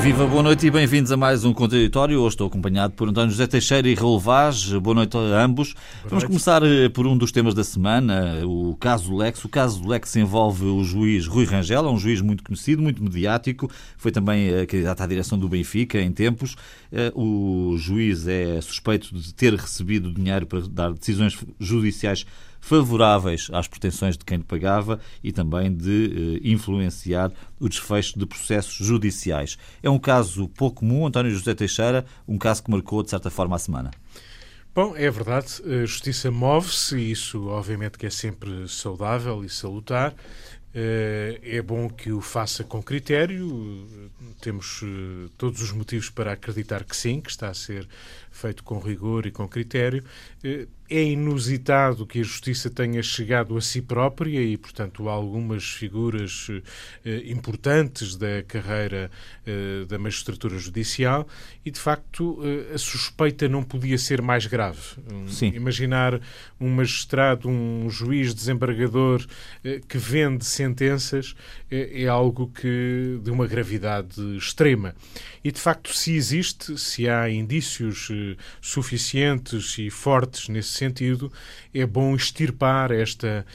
Viva, boa noite e bem-vindos a mais um Contraditório. Hoje estou acompanhado por António José Teixeira e Raul Vaz. Boa noite a ambos. Vamos começar por um dos temas da semana, o caso Lex. O caso Lex envolve o juiz Rui Rangel, um juiz muito conhecido, muito mediático. Foi também candidato à direção do Benfica em tempos. O juiz é suspeito de ter recebido dinheiro para dar decisões judiciais favoráveis às pretensões de quem lhe pagava e também de influenciar o desfecho de processos judiciais. É um caso pouco comum, António José Teixeira, um caso que marcou, de certa forma, a semana. Bom, é verdade, a justiça move-se e isso obviamente que é sempre saudável e salutar. É bom que o faça com critério, temos todos os motivos para acreditar que sim, que está a ser feito com rigor e com critério. É inusitado que a Justiça tenha chegado a si própria e, portanto, há algumas figuras importantes da carreira da magistratura judicial e, de facto, a suspeita não podia ser mais grave. Imaginar um magistrado, um juiz desembargador que vende sentenças é algo de uma gravidade extrema. E, de facto, se há indícios suficientes e fortes nesse sentido, é bom extirpar esta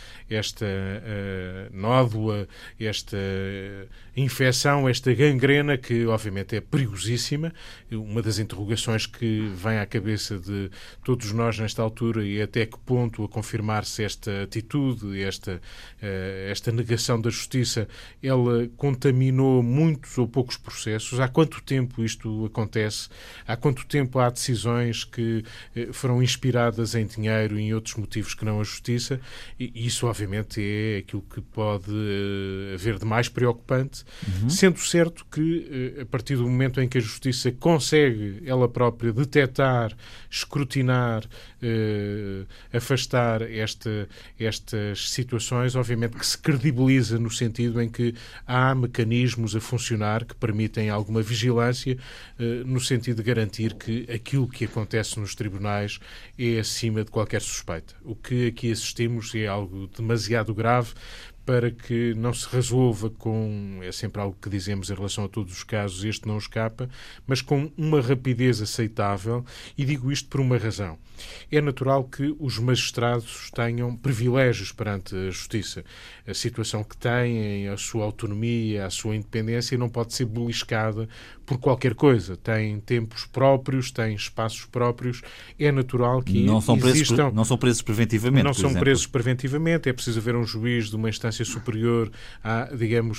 nódula, esta infecção, esta gangrena que obviamente é perigosíssima. Uma das interrogações que vem à cabeça de todos nós nesta altura e até que ponto a confirmar-se esta atitude, esta negação da justiça, ela contaminou muitos ou poucos processos. Há quanto tempo isto acontece? Há quanto tempo há decisões que foram inspiradas em dinheiro e em outros motivos que não a justiça? E isso obviamente é aquilo que pode haver de mais preocupante, sendo certo que a partir do momento em que a justiça consegue ela própria detectar, escrutinar, afastar estas situações, obviamente que se credibiliza no sentido em que há mecanismos a funcionar que permitem alguma vigilância no sentido de garantir que aquilo que acontece nos tribunais é acima de qualquer suspeita. O que aqui assistimos é algo demasiado grave para que não se resolva é sempre algo que dizemos em relação a todos os casos, este não escapa, mas com uma rapidez aceitável, e digo isto por uma razão. É natural que os magistrados tenham privilégios perante a justiça. A situação que têm, a sua autonomia, a sua independência não pode ser beliscada por qualquer coisa. Têm tempos próprios, têm espaços próprios. É natural que existam... Não são presos preventivamente, Não são presos preventivamente. É preciso haver um juiz de uma instância superior a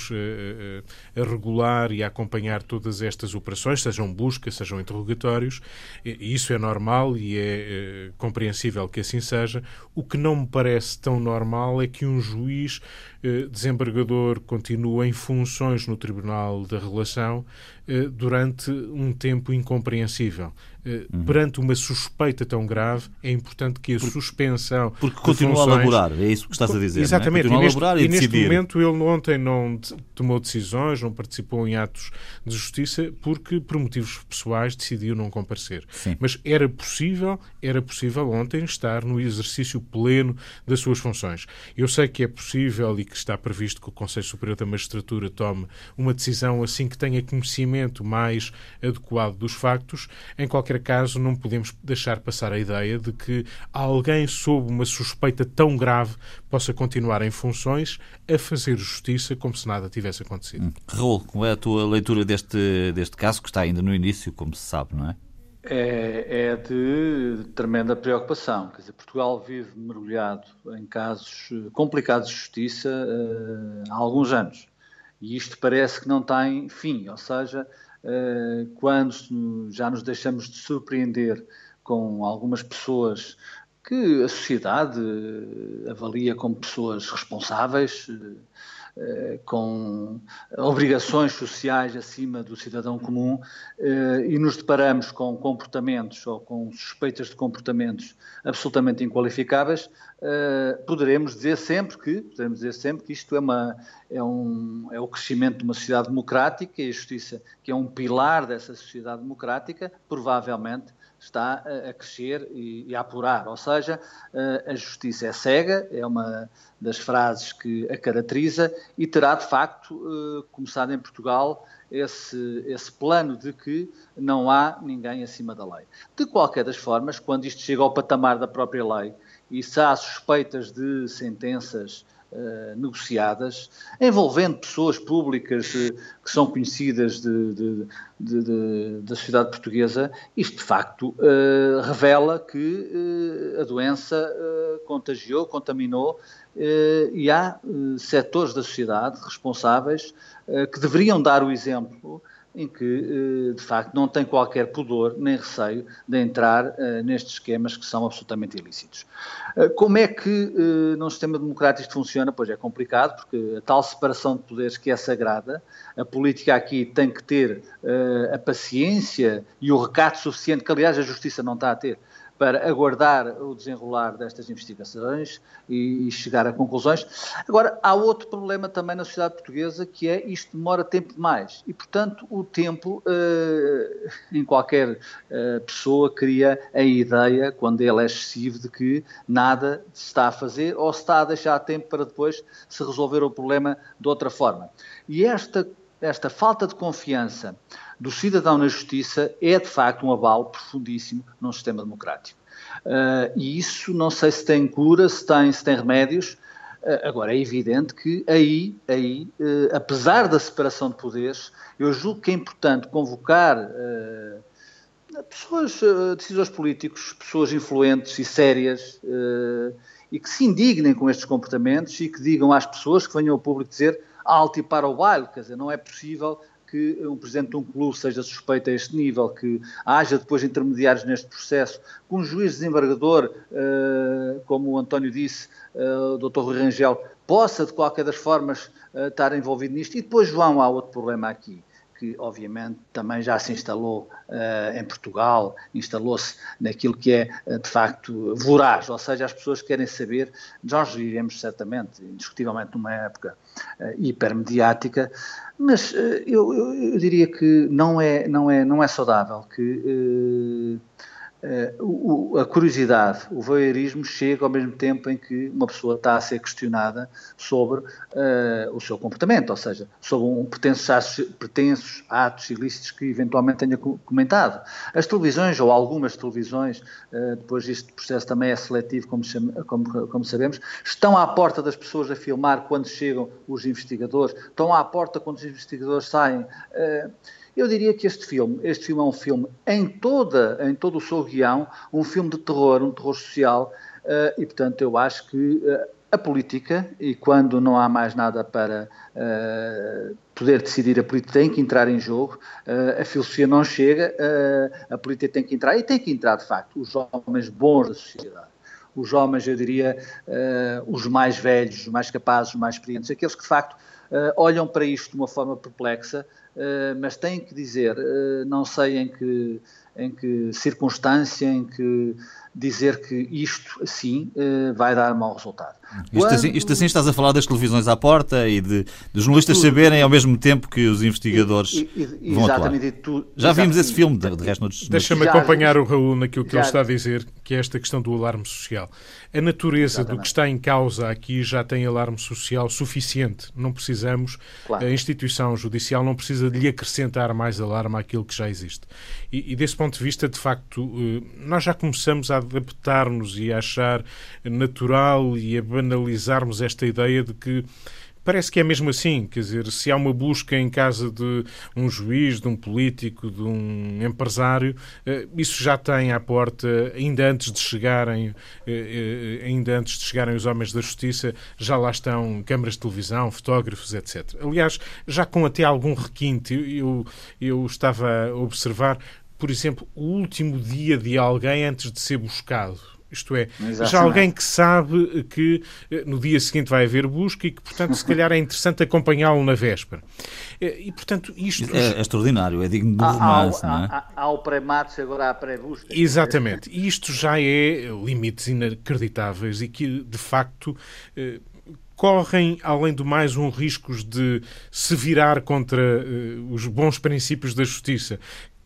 regular e a acompanhar todas estas operações, sejam buscas, sejam interrogatórios. E isso é normal e é compreensível que assim seja. O que não me parece tão normal é que um juiz desembargador continue em funções no Tribunal da Relação durante um tempo incompreensível. Perante uma suspeita tão grave, é importante que a suspensão... Porque continua a laborar, é isso que estás a dizer. Exatamente. Não é? Continua a laborar e neste decidir. momento ele ontem não tomou decisões, não participou em atos de justiça porque, por motivos pessoais, decidiu não comparecer. Sim. Mas era possível ontem estar no exercício pleno das suas funções. Eu sei que é possível e que está previsto que o Conselho Superior da Magistratura tome uma decisão assim que tenha conhecimento mais adequado dos factos. Em qualquer caso, não podemos deixar passar a ideia de que alguém sob uma suspeita tão grave possa continuar em funções a fazer justiça como se nada tivesse acontecido. Raul, qual é a tua leitura deste caso, que está ainda no início, como se sabe, não é? É de tremenda preocupação. Quer dizer, Portugal vive mergulhado em casos complicados de justiça há alguns anos. E isto parece que não tem fim. Ou seja, quando já nos deixamos de surpreender com algumas pessoas que a sociedade avalia como pessoas responsáveis, com obrigações sociais acima do cidadão comum, e nos deparamos com comportamentos ou com suspeitas de comportamentos absolutamente inqualificáveis, poderemos dizer sempre que isto é o crescimento de uma sociedade democrática, e a justiça, que é um pilar dessa sociedade democrática, provavelmente está a crescer e a apurar. Ou seja, a justiça é cega, é uma das frases que a caracteriza e terá, de facto, começado em Portugal esse plano de que não há ninguém acima da lei. De qualquer das formas, quando isto chega ao patamar da própria lei e se há suspeitas de sentenças negociadas, envolvendo pessoas públicas que são conhecidas da sociedade portuguesa, isto de facto revela que a doença contaminou, e há setores da sociedade responsáveis que deveriam dar o exemplo em que, de facto, não tem qualquer pudor nem receio de entrar nestes esquemas que são absolutamente ilícitos. Como é que num sistema democrático isto funciona? Pois é complicado, porque a tal separação de poderes que é sagrada, a política aqui tem que ter a paciência e o recato suficiente, que aliás a justiça não está a ter, para aguardar o desenrolar destas investigações e chegar a conclusões. Agora, há outro problema também na sociedade portuguesa, que é isto demora tempo demais. E, portanto, o tempo, em qualquer pessoa, cria a ideia, quando ele é excessivo, de que nada se está a fazer ou se está a deixar tempo para depois se resolver o problema de outra forma. E esta falta de confiança do cidadão na justiça é, de facto, um abalo profundíssimo num sistema democrático. E isso não sei se tem cura, se tem remédios. Agora, é evidente que aí, apesar da separação de poderes, eu julgo que é importante convocar pessoas, decisores políticos, pessoas influentes e sérias, e que se indignem com estes comportamentos e que digam às pessoas, que venham ao público dizer alto e para o baile, quer dizer, não é possível que um presidente de um clube seja suspeito a este nível, que haja depois intermediários neste processo, que um juiz desembargador, como o António disse, o Dr. Rui Rangel, possa de qualquer das formas estar envolvido nisto. E depois, João, há outro problema aqui, que obviamente também já se instalou em Portugal, instalou-se naquilo que é de facto voraz, ou seja, as pessoas querem saber. Nós vivemos certamente, indiscutivelmente, numa época hipermediática, mas eu diria que não é saudável que a curiosidade, o voyeurismo chega ao mesmo tempo em que uma pessoa está a ser questionada sobre o seu comportamento, ou seja, sobre pretensos atos ilícitos que eventualmente tenha comentado. As televisões, ou algumas televisões, depois este processo também é seletivo, como sabemos, estão à porta das pessoas a filmar quando chegam os investigadores, estão à porta quando os investigadores saem. Eu diria que este filme é um filme em todo o seu guião, um filme de terror, um terror social, e portanto eu acho que a política, e quando não há mais nada para poder decidir, a política tem que entrar em jogo, a filosofia não chega, a política tem que entrar, e tem que entrar de facto os homens bons da sociedade. Os homens, eu diria, os mais velhos, os mais capazes, os mais experientes, aqueles que de facto olham para isto de uma forma perplexa, mas têm que dizer, não sei em que circunstância, em que dizer que isto assim vai dar mau resultado. Isto assim estás a falar das televisões à porta e dos jornalistas saberem ao mesmo tempo que os investigadores vão atuar. Já vimos esse filme, de resto. Deixa-me acompanhar o Raul naquilo que ele está a dizer, que é esta questão do alarme social. A natureza do que está em causa aqui já tem alarme social suficiente. Não precisamos, a instituição judicial não precisa de lhe acrescentar mais alarme àquilo que já existe. E desse ponto de vista, de facto, nós já começamos a adaptar-nos e a achar natural e a banalizarmos esta ideia de que parece que é mesmo assim, quer dizer, se há uma busca em casa de um juiz, de um político, de um empresário, isso já tem à porta, ainda antes de chegarem os homens da justiça, já lá estão câmaras de televisão, fotógrafos, etc. Aliás, já com até algum requinte, eu estava a observar, por exemplo, o último dia de alguém antes de ser buscado. Isto é, já alguém que sabe que no dia seguinte vai haver busca e que, portanto, se calhar é interessante acompanhá-lo na véspera. E, portanto, isto... É extraordinário, é digno de romance, não é? Há o pré-matos, agora há a pré-busca. Exatamente. E isto já é limites inacreditáveis e que, de facto... correm, além do mais, um risco de se virar contra os bons princípios da justiça,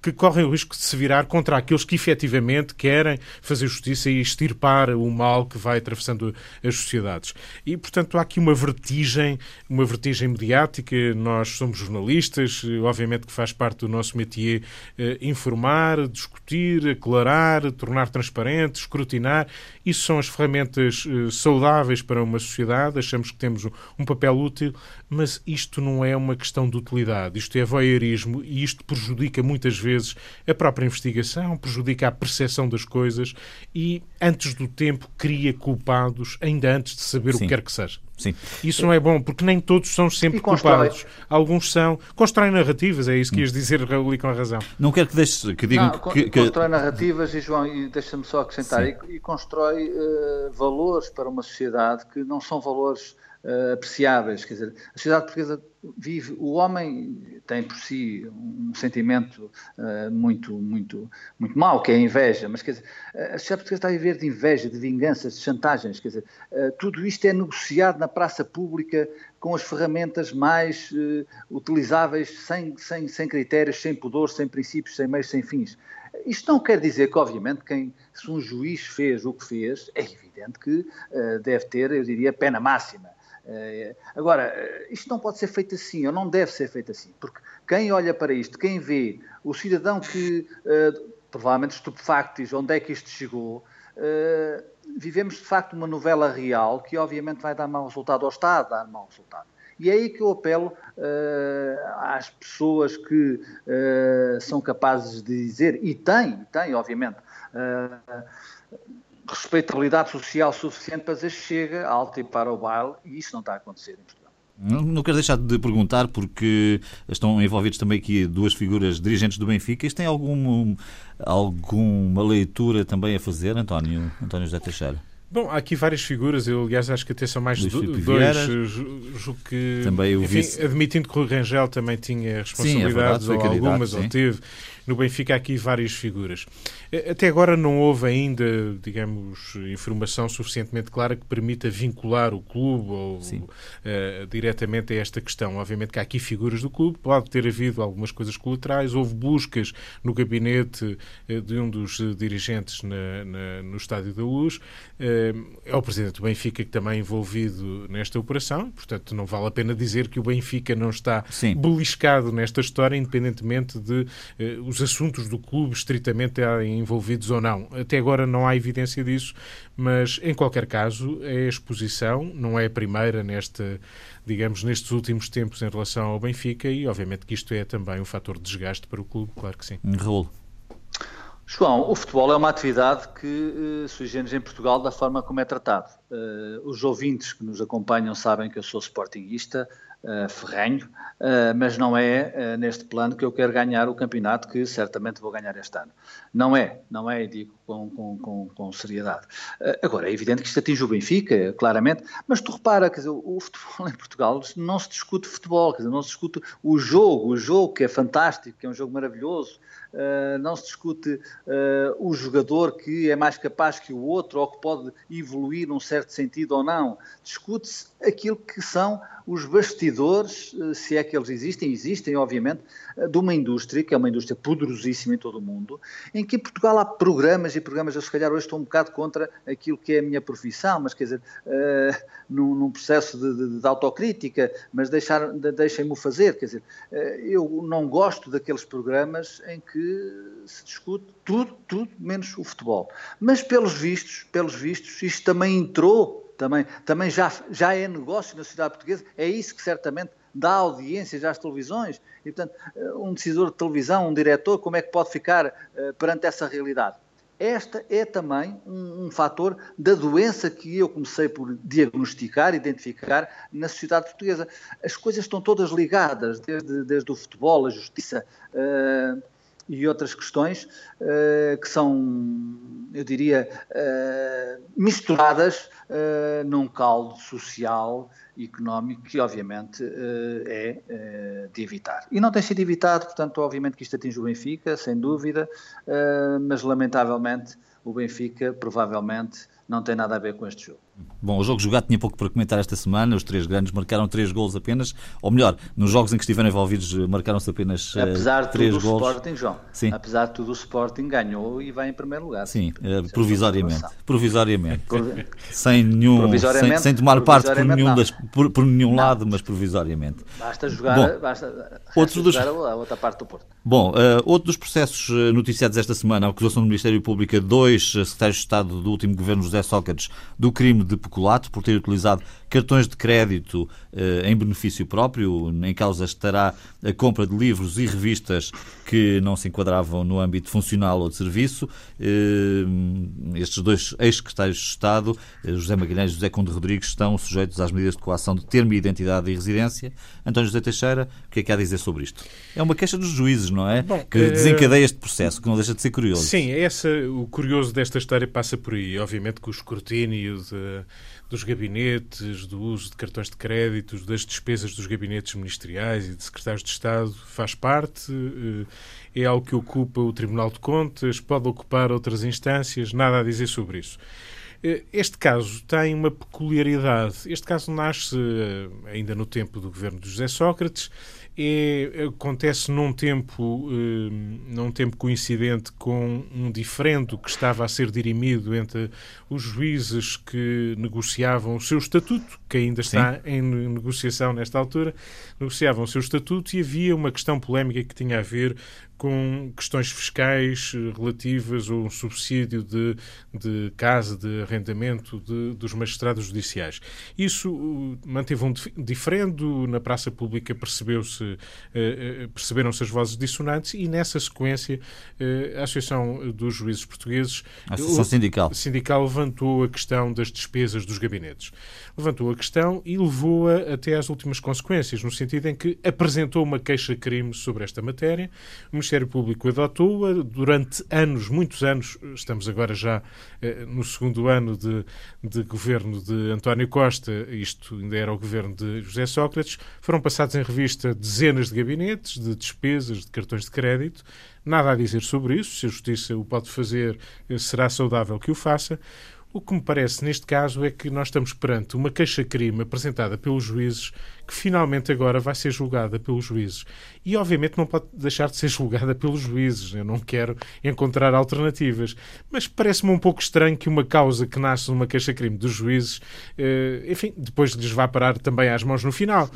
que correm o risco de se virar contra aqueles que efetivamente querem fazer justiça e extirpar o mal que vai atravessando as sociedades. E, portanto, há aqui uma vertigem mediática. Nós somos jornalistas, obviamente que faz parte do nosso métier informar, discutir, aclarar, tornar transparente, escrutinar. Isso são as ferramentas saudáveis para uma sociedade. Achamos que temos um papel útil, mas isto não é uma questão de utilidade. Isto é voyeurismo e isto prejudica muitas vezes a própria investigação, prejudica a percepção das coisas e, antes do tempo, cria culpados ainda antes de saber o que quer que seja. Sim. Isso não é bom, porque nem todos são sempre culpados. Alguns são. Constroem narrativas, é isso que ias dizer, Raul, e com a razão. Não quero que digam que... Constrói narrativas, e João, e deixa-me só acrescentar, e constrói valores para uma sociedade que não são valores apreciáveis. Quer dizer, a sociedade portuguesa vive, o homem tem por si um sentimento muito mau, que é a inveja, mas quer dizer, a sociedade portuguesa está a viver de inveja, de vinganças, de chantagens, quer dizer, tudo isto é negociado na praça pública com as ferramentas mais utilizáveis, sem critérios, sem pudor, sem princípios, sem meios, sem fins. Isto não quer dizer que, obviamente, se um juiz fez o que fez, é evidente que deve ter, eu diria, pena máxima. Agora, isto não pode ser feito assim, ou não deve ser feito assim, porque quem olha para isto, quem vê o cidadão que, provavelmente estupefacto, diz onde é que isto chegou, vivemos de facto uma novela real que obviamente vai dar mau resultado ao Estado, dar mau resultado. E é aí que eu apelo às pessoas que são capazes de dizer, e têm obviamente, respeitabilidade social suficiente para dizer chega, alto e para o baile, e isso não está a acontecer em Portugal. Não quero deixar de perguntar, porque estão envolvidos também aqui duas figuras dirigentes do Benfica. Isto tem alguma leitura também a fazer, António José Teixeira? Bom, há aqui várias figuras, eu aliás acho que até são mais de dois, julgo que, também enfim, admitindo que o Rui Rangel também tinha responsabilidades, ou algumas, ou teve, no Benfica há aqui várias figuras. Até agora não houve ainda, digamos, informação suficientemente clara que permita vincular o clube ou diretamente a esta questão. Obviamente que há aqui figuras do clube, pode ter havido algumas coisas colaterais, houve buscas no gabinete de um dos dirigentes no Estádio da Luz. É o presidente do Benfica que também é envolvido nesta operação, portanto não vale a pena dizer que o Benfica não está beliscado nesta história, independentemente de os assuntos do clube estritamente envolvidos ou não. Até agora não há evidência disso, mas em qualquer caso a exposição não é a primeira nestes últimos tempos em relação ao Benfica e obviamente que isto é também um fator de desgaste para o clube, claro que sim. Raul. João, o futebol é uma atividade que sui generis em Portugal da forma como é tratado. Os ouvintes que nos acompanham sabem que eu sou sportinguista, ferrenho, mas não é neste plano que eu quero ganhar o campeonato que certamente vou ganhar este ano. Não é, e digo com seriedade. Agora, é evidente que isto atinge o Benfica, claramente, mas tu repara, quer dizer, o futebol em Portugal não se discute futebol, quer dizer, não se discute o jogo que é fantástico, que é um jogo maravilhoso, não se discute o jogador que é mais capaz que o outro ou que pode evoluir num certo sentido ou não. Discute-se aquilo que são os bastidores, se é que eles existem obviamente, de uma indústria, que é uma indústria poderosíssima em todo o mundo, em que em Portugal há programas, eu se calhar hoje estou um bocado contra aquilo que é a minha profissão, mas quer dizer, num processo de autocrítica, mas deixem-me o fazer, quer dizer, eu não gosto daqueles programas em que se discute tudo menos o futebol. Mas pelos vistos, isto também entrou, também já é negócio na sociedade portuguesa, é isso que certamente dá audiência já às televisões, e portanto, um decisor de televisão, um diretor, como é que pode ficar perante essa realidade? Esta é também um fator da doença que eu comecei por diagnosticar, identificar na sociedade portuguesa. As coisas estão todas ligadas, desde o futebol, a justiça e outras questões que são, eu diria, misturadas num caldo social e económico que obviamente é de evitar. E não tem sido evitado, portanto, obviamente que isto atinge o Benfica, sem dúvida, mas lamentavelmente o Benfica provavelmente não tem nada a ver com este jogo. Bom, o jogo jogado tinha pouco para comentar esta semana. Os três grandes marcaram 3 golos apenas. Ou melhor, nos jogos em que estiveram envolvidos marcaram-se apenas 3 golos. Apesar de tudo, o Sporting, João, sim. Apesar de tudo, o Sporting ganhou e vai em primeiro lugar. Sim, provisoriamente. Sem tomar parte por nenhum lado, mas provisoriamente. Basta jogar, jogar a outra parte do Porto. Bom, outro dos processos noticiados esta semana, a acusação do Ministério Público a 2 secretários de Estado do último governo José Sócrates do crime de peculato por ter utilizado cartões de crédito em benefício próprio. Em causa estará a compra de livros e revistas que não se enquadravam no âmbito funcional ou de serviço. Estes 2 ex-secretários de Estado, José Magalhães e José Conde Rodrigues, estão sujeitos às medidas de coação de termo e identidade e residência. António José Teixeira, o que é que há a dizer sobre isto? É uma queixa dos juízes, não é? Bom, que desencadeia este processo, que não deixa de ser curioso. Sim, o curioso desta história passa por aí. Obviamente que o escrutínio dos gabinetes, do uso de cartões de crédito, das despesas dos gabinetes ministeriais e de secretários de Estado faz parte, é algo que ocupa o Tribunal de Contas, pode ocupar outras instâncias, nada a dizer sobre isso. Este caso tem uma peculiaridade. Este caso nasce ainda no tempo do governo de José Sócrates. Acontece num tempo coincidente com um diferendo que estava a ser dirimido entre os juízes que negociavam o seu estatuto, que ainda está em negociação nesta altura, negociavam o seu estatuto, e havia uma questão polémica que tinha a ver com questões fiscais relativas a um subsídio de casa, de arrendamento dos magistrados judiciais. Isso manteve um diferendo, na praça pública perceberam-se as vozes dissonantes, e nessa sequência a Associação dos Juízes Portugueses, a Associação Sindical levantou a questão das despesas dos gabinetes. Levantou a questão e levou-a até às últimas consequências, no sentido em que apresentou uma queixa-crime sobre esta matéria. O Ministério Público adotou-a durante anos, muitos anos. Estamos agora já no segundo ano de governo de António Costa, isto ainda era o governo de José Sócrates. Foram passados em revista dezenas de gabinetes, de despesas, de cartões de crédito. Nada a dizer sobre isso. Se a Justiça o pode fazer, será saudável que o faça. O que me parece neste caso é que nós estamos perante uma queixa-crime apresentada pelos juízes, que finalmente agora vai ser julgada pelos juízes. E obviamente não pode deixar de ser julgada pelos juízes. Eu não quero encontrar alternativas. Mas parece-me um pouco estranho que uma causa que nasce numa queixa-crime dos juízes, enfim, depois lhes vá parar também às mãos no final.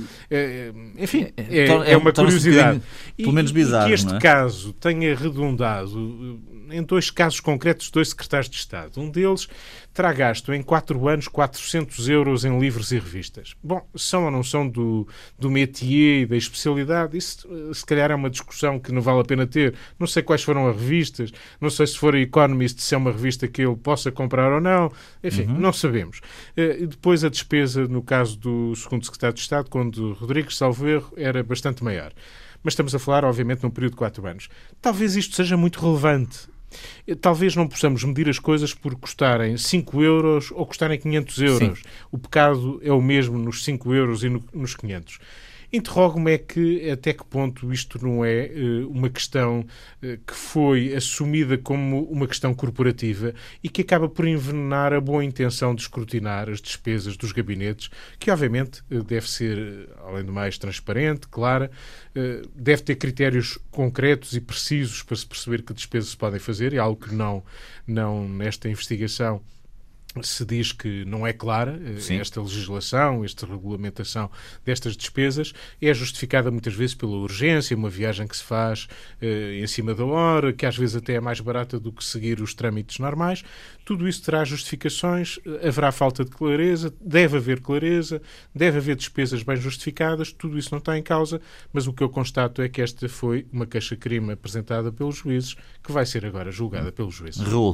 Enfim, é uma curiosidade. Pelo menos bizarro, e que este não é? caso tenha redundado em 2 casos concretos, 2 secretários de Estado. Um deles terá gasto em 4 anos 400 euros em livros e revistas. Bom, são ou não são do métier e da especialidade? Isso, se calhar, é uma discussão que não vale a pena ter. Não sei quais foram as revistas, não sei se for a Economist, se é uma revista que ele possa comprar ou não. Enfim, não sabemos. E depois a despesa, no caso do segundo secretário de Estado, quando Rodrigues, salvo erro, era bastante maior. Mas estamos a falar, obviamente, num período de 4 anos. Talvez isto seja muito relevante. Talvez não possamos medir as coisas por custarem 5 euros ou custarem 500 euros. Sim. O pecado é o mesmo nos 5 euros e nos 500. Interrogo-me até que ponto isto não é uma questão que foi assumida como uma questão corporativa e que acaba por envenenar a boa intenção de escrutinar as despesas dos gabinetes, que obviamente deve ser, além do mais, transparente, clara, deve ter critérios concretos e precisos para se perceber que despesas se podem fazer, e algo que não nesta investigação se diz que não é clara. Sim. Esta legislação, esta regulamentação destas despesas é justificada muitas vezes pela urgência, uma viagem que se faz em cima da hora, que às vezes até é mais barata do que seguir os trâmites normais. Tudo isso terá justificações, haverá falta de clareza, deve haver despesas bem justificadas, tudo isso não está em causa, mas o que eu constato é que esta foi uma queixa-crime apresentada pelos juízes, que vai ser agora julgada pelos juízes. Raul.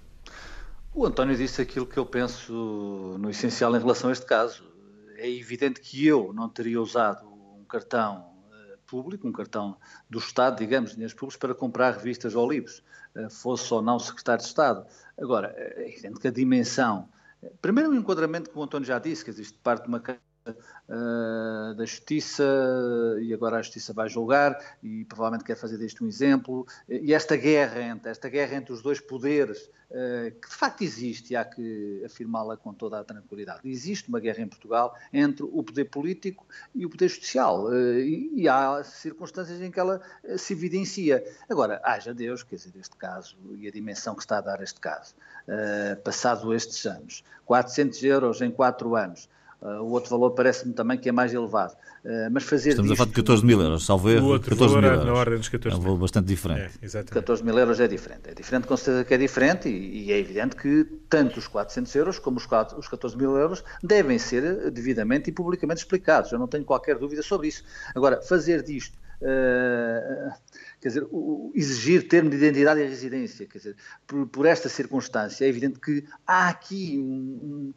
O António disse aquilo que eu penso no essencial em relação a este caso. É evidente que eu não teria usado um cartão público, um cartão do Estado, digamos, dinheiros públicos, para comprar revistas ou livros, fosse ou não secretário de Estado. Agora, é evidente que a dimensão... Primeiro, o enquadramento que o António já disse, que existe parte de uma da Justiça, e agora a Justiça vai julgar e provavelmente quer fazer disto um exemplo, e esta guerra entre os dois poderes, que de facto existe, e há que afirmá-la com toda a tranquilidade. Existe uma guerra em Portugal entre o poder político e o poder judicial, e há circunstâncias em que ela se evidencia. Agora, haja Deus, quer dizer, este caso e a dimensão que está a dar este caso, passado estes anos, 400 euros em 4 anos, o outro valor parece-me também que é mais elevado. Mas fazer Estamos a falar de 14 mil euros, salvo erro. O outro valor é na ordem dos 14 mil. É um valor bastante diferente. 14 mil euros é diferente. É diferente, com certeza que é diferente, e é evidente que tanto os 400 euros como os 14 mil euros devem ser devidamente e publicamente explicados. Eu não tenho qualquer dúvida sobre isso. Agora, fazer disto, quer dizer, exigir termo de identidade e residência, quer dizer, por esta circunstância, é evidente que há aqui um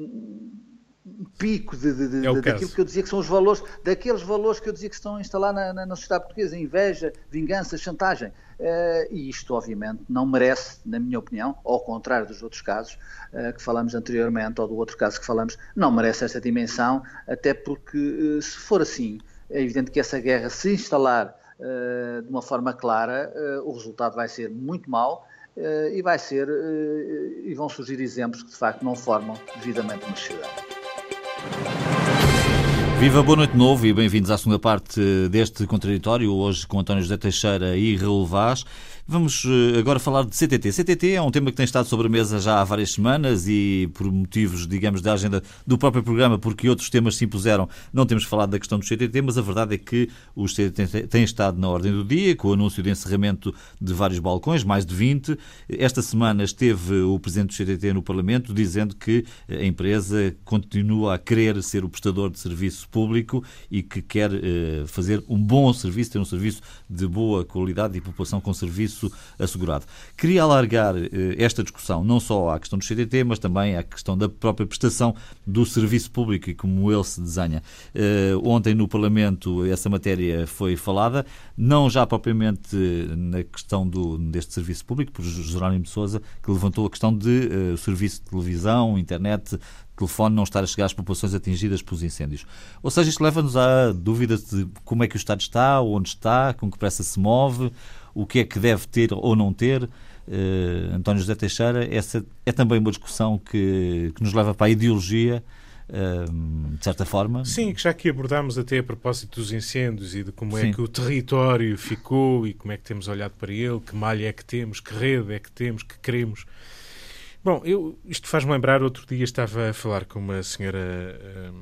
pico daquilo que eu dizia que são os valores, daqueles valores que eu dizia que estão a instalar na sociedade portuguesa: inveja, vingança, chantagem. E isto, obviamente, não merece, na minha opinião, ao contrário dos outros casos que falamos anteriormente, ou do outro caso que falamos, não merece esta dimensão, até porque, se for assim, é evidente que essa guerra, se instalar de uma forma clara, o resultado vai ser muito mau, e vão surgir exemplos que, de facto, não formam devidamente uma sociedade. Viva, boa noite de novo e bem-vindos à segunda parte deste contraditório, hoje com António José Teixeira e Raul Vaz. Vamos agora falar de CTT. CTT é um tema que tem estado sobre a mesa já há várias semanas e, por motivos, digamos, da agenda do próprio programa, porque outros temas se impuseram, não temos falado da questão do CTT, mas a verdade é que o CTT tem estado na ordem do dia, com o anúncio de encerramento de vários balcões, mais de 20. Esta semana esteve o presidente do CTT no Parlamento, dizendo que a empresa continua a querer ser o prestador de serviço público e que quer fazer um bom serviço, ter um serviço de boa qualidade e população com serviço assegurado. Queria alargar esta discussão não só à questão do CTT, mas também à questão da própria prestação do serviço público e como ele se desenha. Ontem no Parlamento essa matéria foi falada, não já propriamente na questão deste serviço público, por Jerónimo de Sousa, que levantou a questão de o serviço de televisão, internet, telefone não estar a chegar às populações atingidas pelos incêndios. Ou seja, isto leva-nos à dúvida de como é que o Estado está, onde está, com que pressa se move, o que é que deve ter ou não ter. António José Teixeira, essa é também uma discussão que nos leva para a ideologia, de certa forma. Sim, que já que abordámos até a propósito dos incêndios e de como é que o território ficou e como é que temos olhado para ele, que malha é que temos, que rede é que temos, que queremos. Bom, isto faz-me lembrar, outro dia estava a falar com uma senhora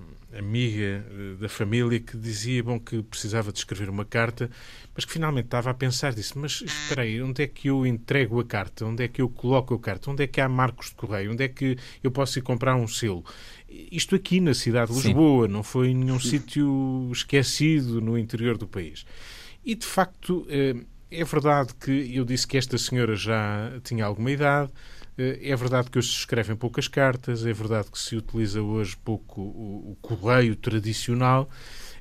amiga da família que dizia, que precisava de escrever uma carta, mas que finalmente estava a pensar, disse, mas espera aí, onde é que eu entrego a carta? Onde é que eu coloco a carta? Onde é que há marcos de correio? Onde é que eu posso ir comprar um selo? Isto aqui na cidade de Lisboa, não foi em nenhum sítio esquecido no interior do país. E, de facto, é verdade que eu disse que esta senhora já tinha alguma idade. É verdade que hoje se escrevem poucas cartas, é verdade que se utiliza hoje pouco o correio tradicional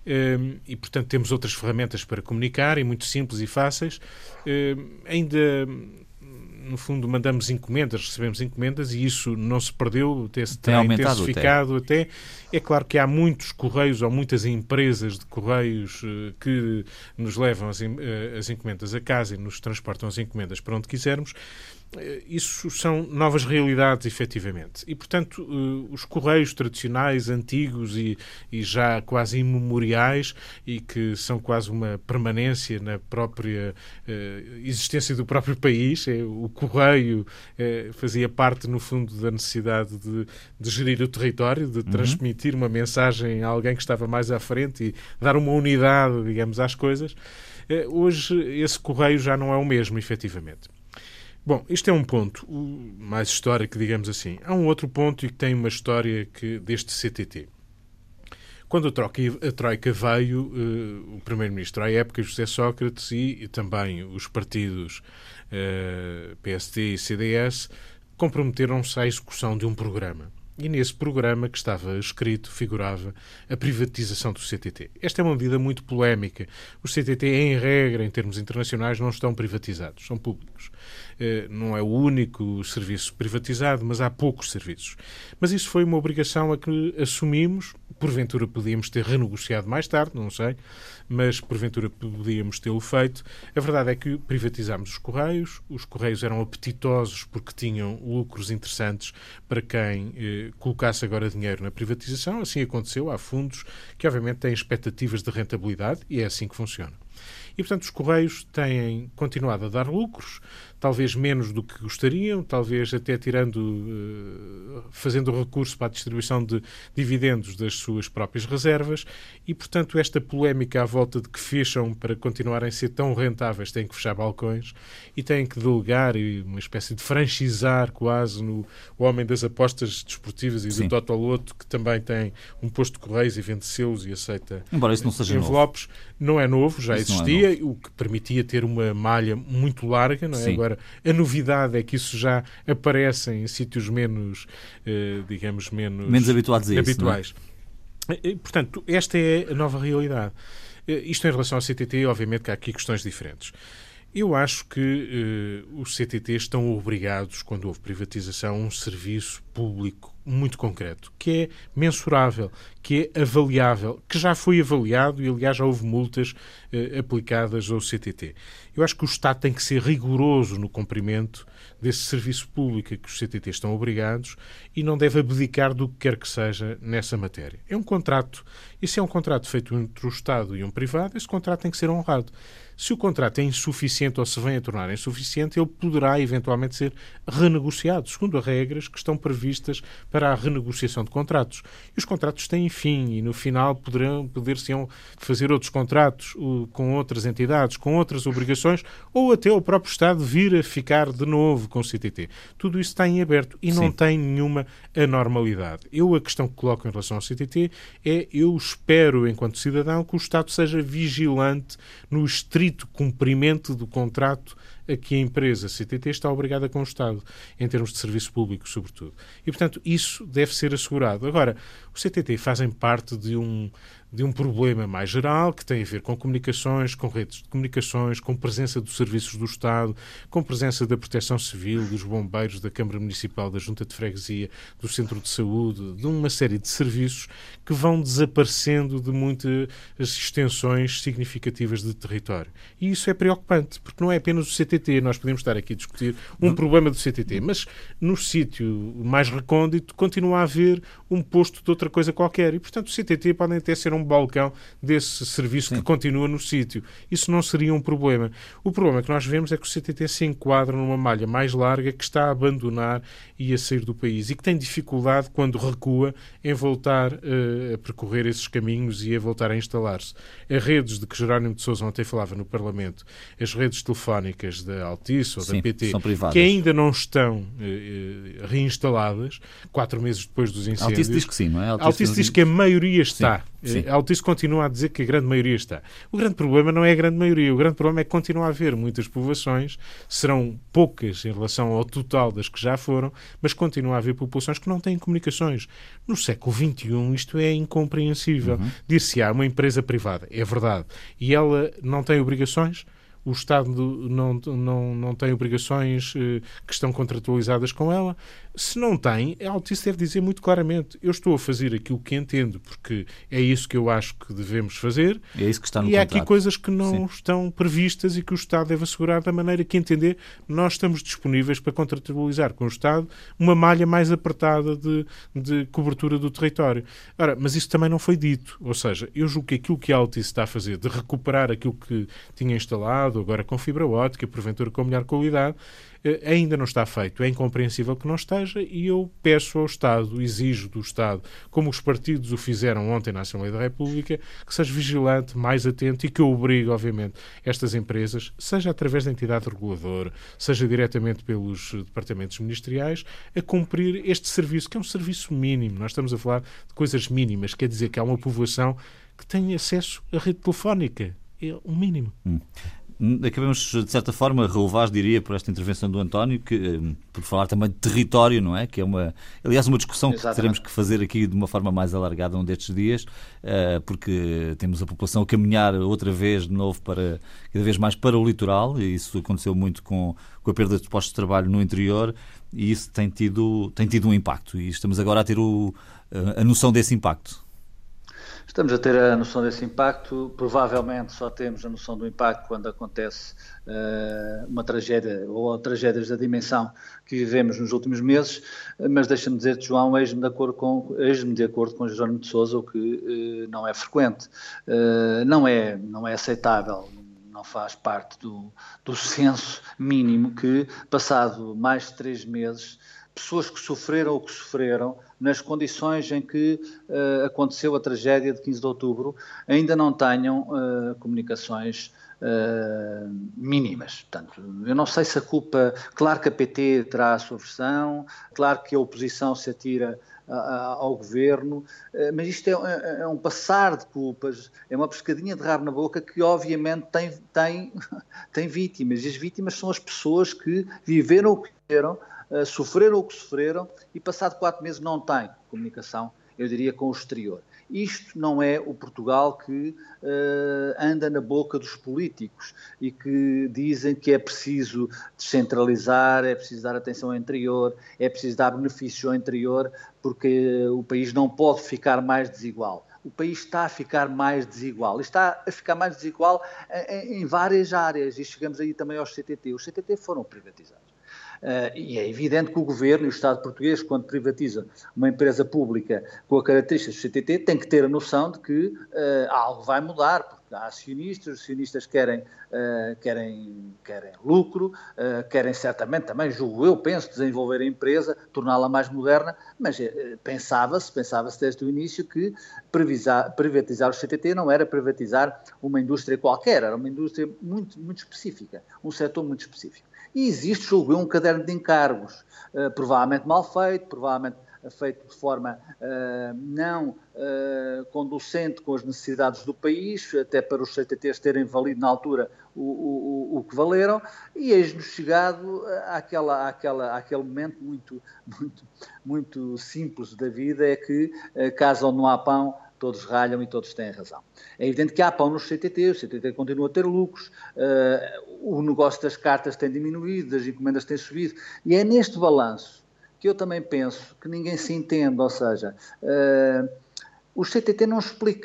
e, portanto, temos outras ferramentas para comunicar e muito simples e fáceis. Ainda, no fundo, mandamos encomendas, recebemos encomendas e isso não se perdeu, até se tem intensificado até. É claro que há muitos correios ou muitas empresas de correios que nos levam as encomendas a casa e nos transportam as encomendas para onde quisermos. Isso são novas realidades, efetivamente. E, portanto, os correios tradicionais, antigos e já quase imemoriais e que são quase uma permanência na própria existência do próprio país, o correio fazia parte, no fundo, da necessidade de gerir o território, de transmitir uma mensagem a alguém que estava mais à frente e dar uma unidade, digamos, às coisas. Hoje, esse correio já não é o mesmo, efetivamente. Bom, isto é um ponto mais histórico, digamos assim. Há um outro ponto e que tem uma história deste CTT. Quando a Troika veio, o primeiro-ministro à época, José Sócrates, e também os partidos PSD e CDS, comprometeram-se à execução de um programa. E nesse programa que estava escrito figurava a privatização do CTT. Esta é uma medida muito polémica. Os CTT, em regra, em termos internacionais, não estão privatizados, são públicos. Não é o único serviço privatizado, mas há poucos serviços. Mas isso foi uma obrigação a que assumimos porventura podíamos ter renegociado mais tarde, não sei, mas porventura podíamos tê-lo feito. A verdade é que privatizámos os Correios eram apetitosos porque tinham lucros interessantes para quem colocasse agora dinheiro na privatização. Assim aconteceu, há fundos que obviamente têm expectativas de rentabilidade e é assim que funciona. E, portanto, os Correios têm continuado a dar lucros, talvez menos do que gostariam, talvez até fazendo recurso para a distribuição de dividendos das suas próprias reservas e, portanto, esta polémica à volta de que fecham para continuarem a ser tão rentáveis têm que fechar balcões e têm que delegar e uma espécie de franchizar quase no homem das apostas desportivas e do Totoloto, que também tem um posto de Correios e vende selos e aceita embora isso não seja envelopes. Novo. Não é novo, já isso existia, o que permitia ter uma malha muito larga, não é? Agora, a novidade é que isso já aparece em sítios menos, digamos, menos habituados a isso. Habituais. Portanto, esta é a nova realidade. Isto em relação ao CTT, obviamente que há aqui questões diferentes. Eu acho que os CTT estão obrigados, quando houve privatização, a um serviço público muito concreto, que é mensurável, que é avaliável, que já foi avaliado e, aliás, já houve multas aplicadas ao CTT. Eu acho que o Estado tem que ser rigoroso no cumprimento desse serviço público a que os CTT estão obrigados e não deve abdicar do que quer que seja nessa matéria. É um contrato, e se é um contrato feito entre o Estado e um privado, esse contrato tem que ser honrado. Se o contrato é insuficiente ou se vem a tornar insuficiente, ele poderá eventualmente ser renegociado, segundo as regras que estão previstas para a renegociação de contratos. E os contratos têm fim e no final poder-se-ão fazer outros contratos com outras entidades, com outras obrigações, ou até o próprio Estado vir a ficar de novo com o CTT. Tudo isso está em aberto e não tem nenhuma anormalidade. A questão que coloco em relação ao CTT é, eu espero, enquanto cidadão, que o Estado seja vigilante no estrito cumprimento do contrato a que a empresa CTT está obrigada com o Estado, em termos de serviço público, sobretudo. E, portanto, isso deve ser assegurado. Agora, os CTT fazem parte de um problema mais geral que tem a ver com comunicações, com redes de comunicações, com presença dos serviços do Estado, com presença da Proteção Civil, dos bombeiros, da Câmara Municipal, da Junta de Freguesia, do Centro de Saúde, de uma série de serviços que vão desaparecendo de muitas extensões significativas de território. E isso é preocupante, porque não é apenas o CTT. Nós podemos estar aqui a discutir um problema do CTT, mas no sítio mais recôndito continua a haver um posto de outra coisa qualquer. E, portanto, o CTT pode até ser um balcão desse serviço que continua no sítio. Isso não seria um problema. O problema que nós vemos é que o CTT se enquadra numa malha mais larga que está a abandonar e a sair do país e que tem dificuldade, quando recua, em voltar a percorrer esses caminhos e a voltar a instalar-se. As redes de que Jerónimo de Sousa ontem falava no Parlamento, as redes telefónicas da Altice ou da PT, que ainda não estão reinstaladas, 4 meses depois dos incêndios. Altice diz que sim, não é? Altice diz que a maioria está. Sim. A Altice continua a dizer que a grande maioria está. O grande problema não é a grande maioria. O grande problema é que continua a haver muitas povoações, serão poucas em relação ao total das que já foram, mas continua a haver populações que não têm comunicações. No século XXI isto é incompreensível. Dir-se-á uma empresa privada, é verdade, e ela não tem obrigações. O Estado não tem obrigações que estão contratualizadas com ela. Se não tem, a Altice deve dizer muito claramente: eu estou a fazer aquilo que entendo, porque é isso que eu acho que devemos fazer. É isso que está no contrato. contrato. Há aqui coisas que não estão previstas e que o Estado deve assegurar da maneira que entender. Nós estamos disponíveis para contratualizar com o Estado uma malha mais apertada de cobertura do território. Ora, mas isso também não foi dito. Ou seja, eu julgo que aquilo que a Altice está a fazer, de recuperar aquilo que tinha instalado, agora com fibra óptica, porventura com melhor qualidade, ainda não está feito. É incompreensível que não esteja e eu peço ao Estado, exijo do Estado, como os partidos o fizeram ontem na Assembleia da República, que seja vigilante, mais atento e que obrigue, obviamente, estas empresas, seja através da entidade reguladora, seja diretamente pelos departamentos ministeriais, a cumprir este serviço, que é um serviço mínimo. Nós estamos a falar de coisas mínimas, quer dizer que há uma população que tem acesso à rede telefónica. É o mínimo. Acabamos, de certa forma, relevás, diria, por esta intervenção do António, que, por falar também de território, não é? Que é aliás, uma discussão que teremos que fazer aqui de uma forma mais alargada um destes dias, porque temos a população a caminhar outra vez de novo cada vez mais para o litoral, e isso aconteceu muito com a perda de postos de trabalho no interior, e isso tem tido um impacto, e estamos agora a ter a noção desse impacto. Estamos a ter a noção desse impacto, provavelmente só temos a noção do impacto quando acontece uma tragédia ou tragédias da dimensão que vivemos nos últimos meses, mas deixa-me dizer-te, João, eis-me de acordo com Jerónimo de Sousa, o que não é frequente, não é aceitável. Não faz parte do senso mínimo que, passado mais de 3 meses, pessoas que sofreram o que sofreram, nas condições em que aconteceu a tragédia de 15 de outubro, ainda não tenham comunicações mínimas. Portanto, eu não sei se a culpa... Claro que a PT terá a sua versão, claro que a oposição se atira ao governo, mas isto é um passar de culpas, é uma pescadinha de rabo na boca que obviamente tem vítimas, e as vítimas são as pessoas que viveram o que viveram, sofreram o que sofreram e passado 4 meses não têm comunicação, eu diria, com o exterior. Isto não é o Portugal que anda na boca dos políticos e que dizem que é preciso descentralizar, é preciso dar atenção ao interior, é preciso dar benefício ao interior, porque o país não pode ficar mais desigual. O país está a ficar mais desigual. Está a ficar mais desigual em várias áreas, e chegamos aí também aos CTT. Os CTT foram privatizados. E é evidente que o Governo e o Estado português, quando privatiza uma empresa pública com a característica do CTT, tem que ter a noção de que algo vai mudar, porque há acionistas, os acionistas querem lucro, querem certamente também, julgo eu, penso, desenvolver a empresa, torná-la mais moderna, mas pensava-se desde o início que privatizar o CTT não era privatizar uma indústria qualquer, era uma indústria muito, muito específica, um setor muito específico. E existe, julgo eu, um caderno de encargos, provavelmente mal feito, provavelmente feito de forma não conducente com as necessidades do país, até para os CTTs terem valido na altura o que valeram, e eis-nos chegado àquele momento muito, muito, muito simples da vida, é que casa onde não há pão, todos ralham e todos têm razão. É evidente que há pão nos CTT, o CTT continua a ter lucros, o negócio das cartas tem diminuído, das encomendas têm subido, e é neste balanço que eu também penso que ninguém se entende, ou seja, os CTT não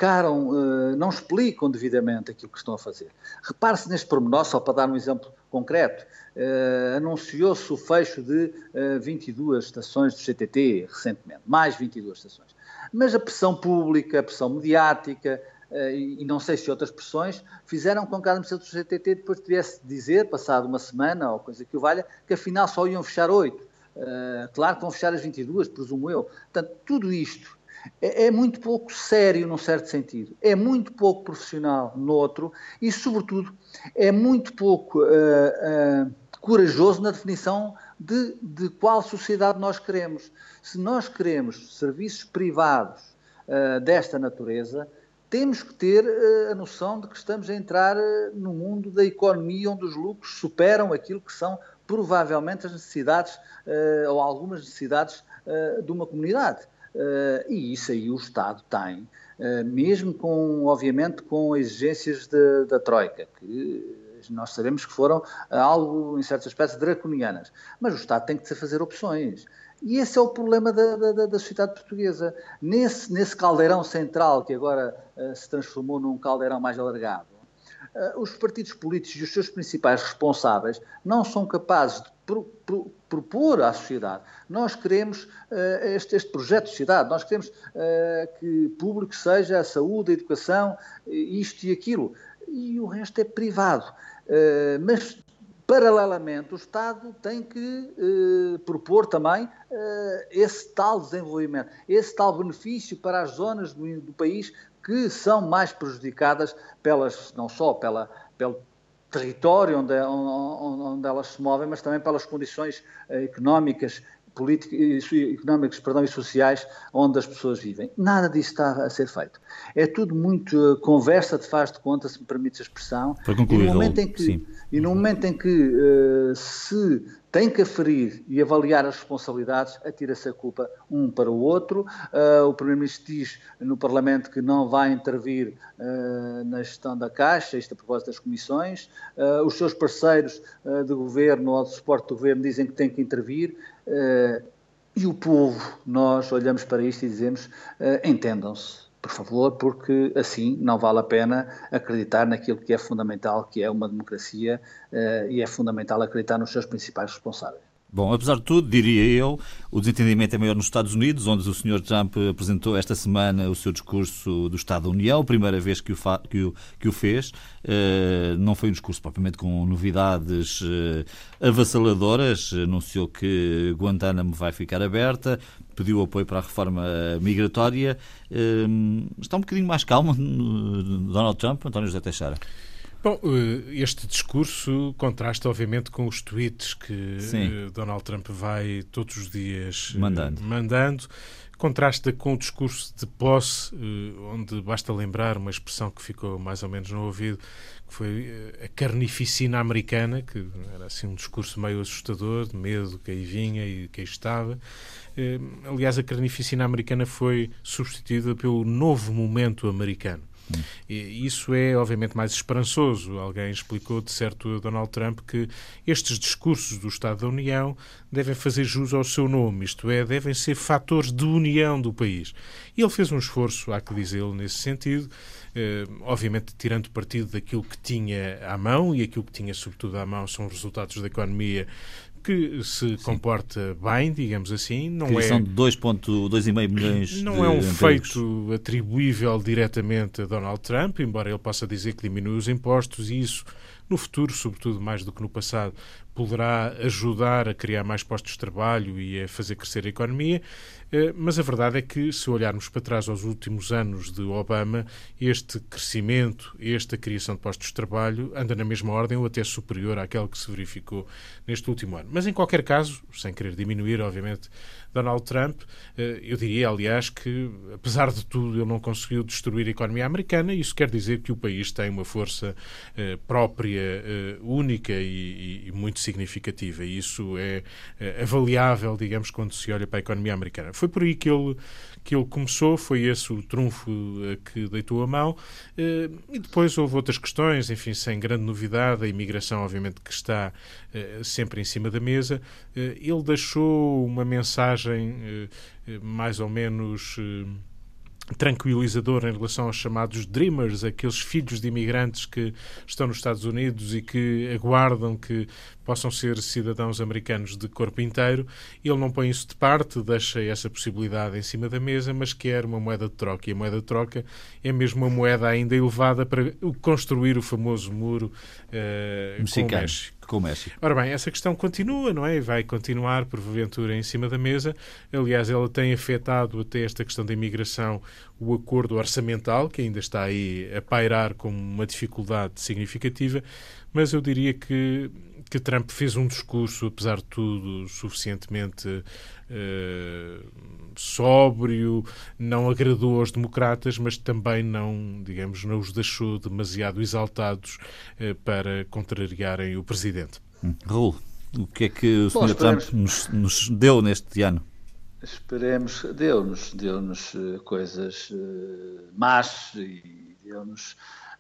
explicam devidamente aquilo que estão a fazer. Repare-se neste pormenor, só para dar um exemplo concreto, anunciou-se o fecho de 22 estações do CTT recentemente, mais 22 estações. Mas a pressão pública, a pressão mediática e não sei se outras pressões fizeram com que a administração do CTT depois tivesse de dizer, passado uma semana ou coisa que o valha, que afinal só iam fechar 8. Claro que vão fechar as 22, presumo eu. Portanto, tudo isto é muito pouco sério num certo sentido, é muito pouco profissional no outro e, sobretudo, é muito pouco corajoso na definição de qual sociedade nós queremos. Se nós queremos serviços privados desta natureza, temos que ter a noção de que estamos a entrar no mundo da economia onde os lucros superam aquilo que são provavelmente as necessidades ou algumas necessidades de uma comunidade. E isso aí o Estado tem, mesmo obviamente com exigências da Troika, que nós sabemos que foram algo, em certos aspectos, draconianas. Mas o Estado tem que fazer opções. E esse é o problema da sociedade portuguesa. Nesse caldeirão central, que agora se transformou num caldeirão mais alargado, os partidos políticos e os seus principais responsáveis não são capazes de propor à sociedade. Nós queremos este projeto de sociedade, nós queremos que público seja a saúde, a educação, isto e aquilo. E o resto é privado. Mas, paralelamente, o Estado tem que propor também esse tal desenvolvimento, esse tal benefício para as zonas do país que são mais prejudicadas não só pelo território onde elas se movem, mas também pelas condições económicas, e sociais onde as pessoas vivem. Nada disso está a ser feito. É tudo muito conversa de faz de conta, se me permites a expressão. Para concluir, e no momento em que se tem que aferir e avaliar as responsabilidades, atira-se a culpa um para o outro. O Primeiro-Ministro diz no Parlamento que não vai intervir na gestão da Caixa, isto a propósito das comissões. Os seus parceiros de governo ou de suporte do governo dizem que tem que intervir. E o povo, nós olhamos para isto e dizemos, entendam-se. por favor, porque assim não vale a pena acreditar naquilo que é fundamental, que é uma democracia, e é fundamental acreditar nos seus principais responsáveis. Bom, apesar de tudo, diria eu, o desentendimento é maior nos Estados Unidos, onde o Sr. Trump apresentou esta semana o seu discurso do Estado da União, a primeira vez que o fez. Não foi um discurso propriamente com novidades avassaladoras, anunciou que Guantánamo vai ficar aberta, pediu apoio para a reforma migratória. Está um bocadinho mais calmo Donald Trump, António José Teixeira? Bom, este discurso contrasta obviamente com os tweets que Donald Trump vai todos os dias mandando. Contrasta com o discurso de posse, onde basta lembrar uma expressão que ficou mais ou menos no ouvido, que foi a carnificina americana, que era assim um discurso meio assustador, de medo que aí vinha e que aí estava. Aliás, a carnificina americana foi substituída pelo novo momento americano. E isso é, obviamente, mais esperançoso. Alguém explicou, de certo, a Donald Trump que estes discursos do Estado da União devem fazer jus ao seu nome, isto é, devem ser fatores de união do país. E ele fez um esforço, há que dizê-lo, nesse sentido, obviamente tirando partido daquilo que tinha à mão, e aquilo que tinha, sobretudo, à mão são os resultados da economia, que se comporta bem, digamos assim. Não são de 2,5 milhões não é um feito atribuível diretamente a Donald Trump, embora ele possa dizer que diminui os impostos, e isso no futuro, sobretudo mais do que no passado, poderá ajudar a criar mais postos de trabalho e a fazer crescer a economia. Mas a verdade é que, se olharmos para trás aos últimos anos de Obama, este crescimento, esta criação de postos de trabalho anda na mesma ordem ou até superior àquela que se verificou neste último ano. Mas, em qualquer caso, sem querer diminuir, obviamente, Donald Trump, eu diria, aliás, que, apesar de tudo, ele não conseguiu destruir a economia americana. Isso quer dizer que o país tem uma força própria, única e muito significativa. E isso é avaliável, digamos, quando se olha para a economia americana. Foi por aí que ele começou, foi esse o trunfo que deitou a mão, e depois houve outras questões, enfim, sem grande novidade. A imigração, obviamente, que está sempre em cima da mesa. Ele deixou uma mensagem mais ou menos tranquilizador em relação aos chamados Dreamers, aqueles filhos de imigrantes que estão nos Estados Unidos e que aguardam que possam ser cidadãos americanos de corpo inteiro. Ele não põe isso de parte, deixa essa possibilidade em cima da mesa, mas quer uma moeda de troca. E a moeda de troca é mesmo uma moeda ainda elevada para construir o famoso muro com o México. Ora bem, essa questão continua, não é? E vai continuar, porventura, em cima da mesa. Aliás, ela tem afetado até esta questão da imigração, o acordo orçamental, que ainda está aí a pairar como uma dificuldade significativa, mas eu diria que Trump fez um discurso, apesar de tudo, suficientemente sóbrio, não agradou aos democratas, mas também não, digamos, não os deixou demasiado exaltados para contrariarem o presidente. Raul, o que é que o Sr. Trump nos deu neste ano? Esperemos, deu-nos coisas más e deu-nos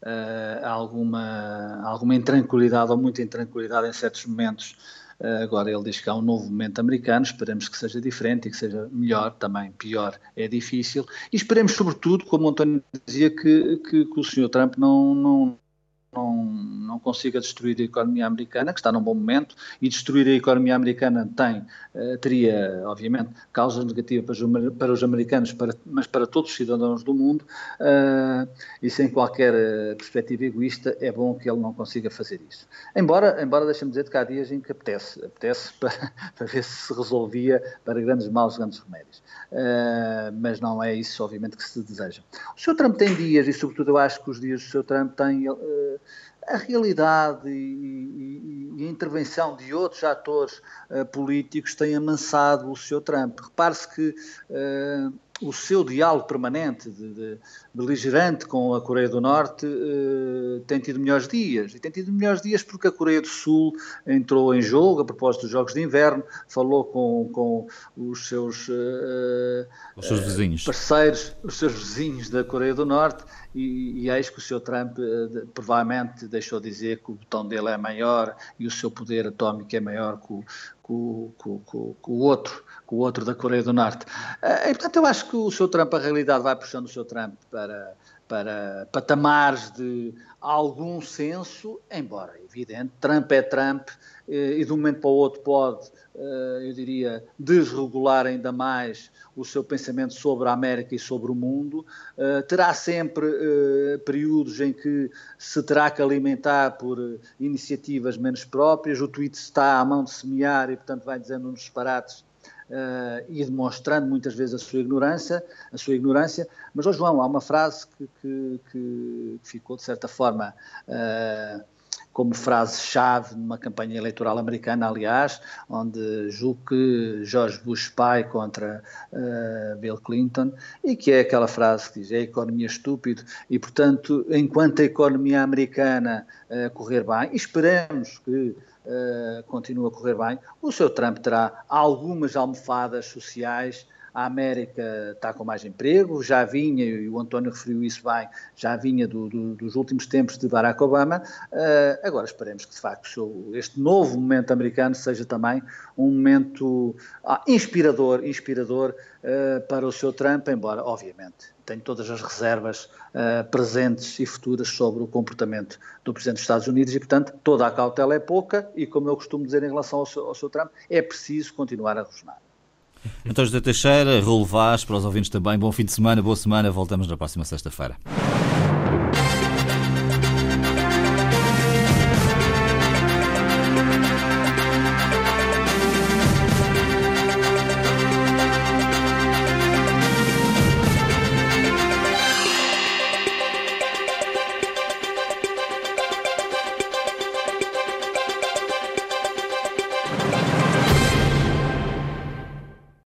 alguma intranquilidade ou muita intranquilidade em certos momentos. Agora ele diz que há um novo momento americano, esperemos que seja diferente e que seja melhor, também pior é difícil, e esperemos sobretudo, como o António dizia, que o Sr. Trump não consiga destruir a economia americana, que está num bom momento, e destruir a economia americana teria, obviamente, causas negativas para os americanos, mas para todos os cidadãos do mundo, e sem qualquer perspectiva egoísta, é bom que ele não consiga fazer isso. Embora deixa-me dizer que há dias em que apetece para ver se resolvia para grandes males, grandes remédios. Mas não é isso, obviamente, que se deseja. O Sr. Trump tem dias, e sobretudo eu acho que os dias do Sr. Trump têm a realidade e a intervenção de outros atores políticos têm amansado o Sr. Trump. Repare-se que o seu diálogo permanente, beligerante com a Coreia do Norte, tem tido melhores dias. E tem tido melhores dias porque a Coreia do Sul entrou em jogo, a propósito dos Jogos de Inverno, falou com os seus vizinhos. Parceiros, os seus vizinhos da Coreia do Norte, e eis que o Sr. Trump provavelmente deixou dizer que o botão dele é maior e o seu poder atómico é maior que o outro da Coreia do Norte. E, portanto, eu acho que o Sr. Trump, a realidade vai puxando o Sr. Trump para patamares de algum senso, embora, evidente, Trump é Trump, e de um momento para o outro pode, eu diria, desregular ainda mais o seu pensamento sobre a América e sobre o mundo. Terá sempre períodos em que se terá que alimentar por iniciativas menos próprias. O tweet está à mão de semear e, portanto, vai dizendo uns disparates e demonstrando muitas vezes a sua ignorância. Mas, João, há uma frase que ficou, de certa forma, como frase-chave numa campanha eleitoral americana, aliás, onde julgo que George Bush pai contra Bill Clinton, e que é aquela frase que diz: é a economia estúpido, e, portanto, enquanto a economia americana correr bem, e esperamos que continue a correr bem, o Sr. Trump terá algumas almofadas sociais. A América está com mais emprego, já vinha, e o António referiu isso bem, já vinha dos últimos tempos de Barack Obama. Agora esperemos que, de facto, este novo momento americano seja também um momento inspirador para o Sr. Trump, embora, obviamente, tenho todas as reservas presentes e futuras sobre o comportamento do Presidente dos Estados Unidos e, portanto, toda a cautela é pouca e, como eu costumo dizer em relação ao Sr. Trump, é preciso continuar a rosnar. António José Teixeira, Raul Vaz, para os ouvintes também, bom fim de semana, boa semana, voltamos na próxima sexta-feira.